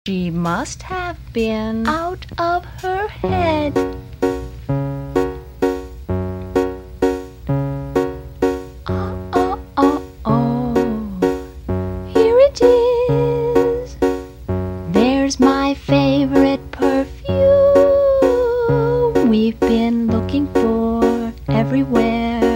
She must have been out of her head. Oh, here it is. There's my favorite perfume we've been looking for everywhere.